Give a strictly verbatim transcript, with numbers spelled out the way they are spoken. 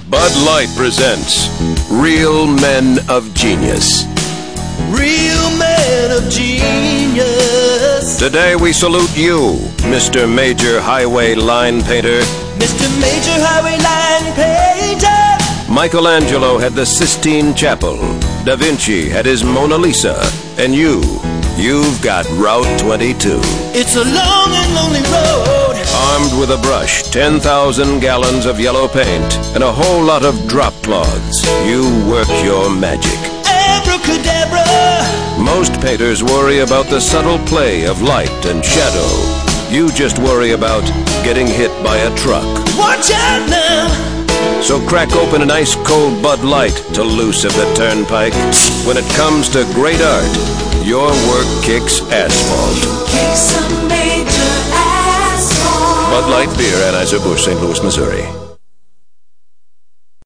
Bud Light presents Real Men of Genius. Real men of genius. Today we salute you, Mister Major Highway Line Painter. Mister Major Highway Line Painter. Michelangelo had the Sistine Chapel. Da Vinci had his Mona Lisa. And you, you've got Route twenty-two. It's a long and lonely road. Armed with a brush, ten thousand gallons of yellow paint, and a whole lot of drop cloths, you work your magic. Abracadabra. Most painters worry about the subtle play of light and shadow. You just worry about getting hit by a truck. Watch out now. So crack open an ice cold Bud Light to loosen the turnpike. When it comes to great art, your work kicks asphalt. Kick some major asphalt. Bud Light Beer, Anheuser-Busch, Saint Louis, Missouri.